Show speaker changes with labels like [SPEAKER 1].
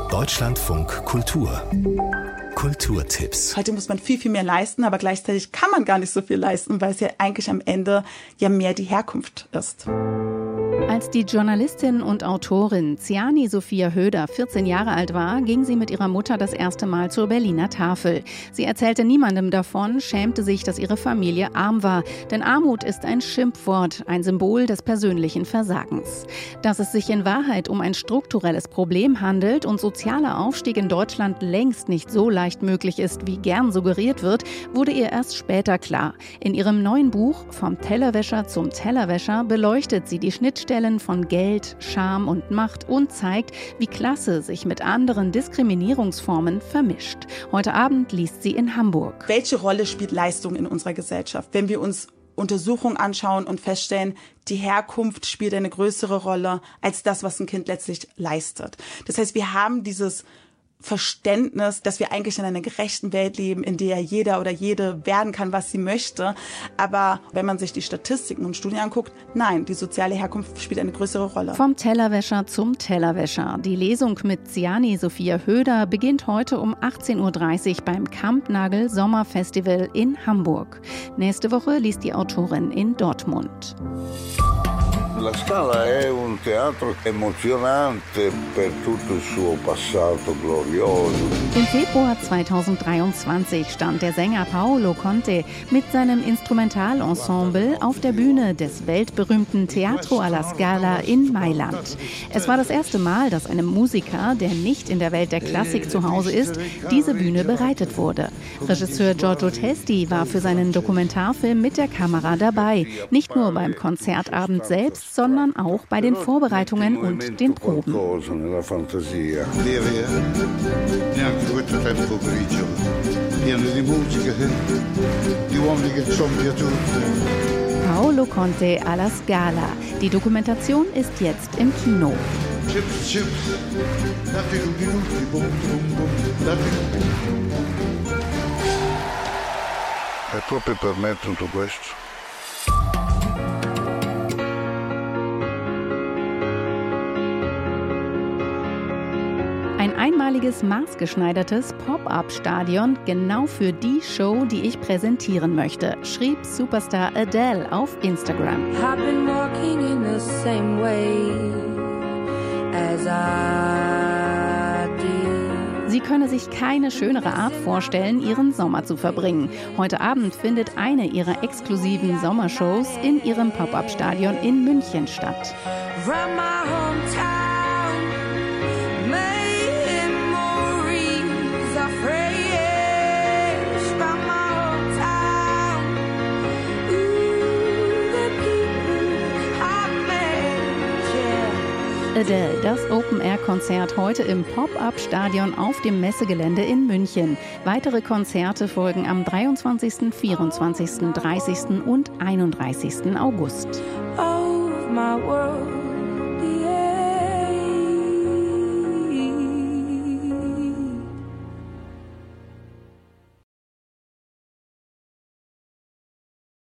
[SPEAKER 1] Deutschlandfunk Kultur. Kulturtipps.
[SPEAKER 2] Heute muss man viel, viel mehr leisten, aber gleichzeitig kann man gar nicht so viel leisten, weil es ja eigentlich am Ende ja mehr die Herkunft ist.
[SPEAKER 3] Als die Journalistin und Autorin Ziani Sophia Höder 14 Jahre alt war, ging sie mit ihrer Mutter das erste Mal zur Berliner Tafel. Sie erzählte niemandem davon, schämte sich, dass ihre Familie arm war. Denn Armut ist ein Schimpfwort, ein Symbol des persönlichen Versagens. Dass es sich in Wahrheit um ein strukturelles Problem handelt und sozialer Aufstieg in Deutschland längst nicht so leicht möglich ist, wie gern suggeriert wird, wurde ihr erst später klar. In ihrem neuen Buch »Vom Tellerwäscher zum Tellerwäscher« beleuchtet sie die Schnittstellen von Geld, Scham und Macht und zeigt, wie Klasse sich mit anderen Diskriminierungsformen vermischt. Heute Abend liest sie in Hamburg.
[SPEAKER 2] Welche Rolle spielt Leistung in unserer Gesellschaft? Wenn wir uns Untersuchungen anschauen und feststellen, die Herkunft spielt eine größere Rolle als das, was ein Kind letztlich leistet. Das heißt, wir haben dieses Verständnis, dass wir eigentlich in einer gerechten Welt leben, in der jeder oder jede werden kann, was sie möchte. Aber wenn man sich die Statistiken und Studien anguckt, nein, die soziale Herkunft spielt eine größere Rolle.
[SPEAKER 3] Vom Tellerwäscher zum Tellerwäscher. Die Lesung mit Ziani Sophia Höder beginnt heute um 18.30 Uhr beim Kampnagel Sommerfestival in Hamburg. Nächste Woche liest die Autorin in Dortmund.
[SPEAKER 4] La Scala è un teatro emozionante per tutto il suo passato glorioso.
[SPEAKER 3] Im Februar 2023 stand der Sänger Paolo Conte mit seinem Instrumentalensemble auf der Bühne des weltberühmten Teatro alla Scala in Mailand. Es war das erste Mal, dass einem Musiker, der nicht in der Welt der Klassik zu Hause ist, diese Bühne bereitet wurde. Regisseur Giorgio Testi war für seinen Dokumentarfilm mit der Kamera dabei. Nicht nur beim Konzertabend selbst, sondern auch bei den Vorbereitungen und den Proben. Paolo Conte alla Scala. Die Dokumentation ist jetzt im Kino.
[SPEAKER 4] E proprio per me tutto questo.
[SPEAKER 3] Ein einmaliges, maßgeschneidertes Pop-up-Stadion genau für die Show, die ich präsentieren möchte, schrieb Superstar Adele auf Instagram. Sie könne sich keine schönere Art vorstellen, ihren Sommer zu verbringen. Heute Abend findet eine ihrer exklusiven Sommershows in ihrem Pop-up-Stadion in München statt. Adele, das Open-Air-Konzert heute im Pop-Up-Stadion auf dem Messegelände in München. Weitere Konzerte folgen am 23., 24., 30. und 31. August.
[SPEAKER 5] Oh, my world.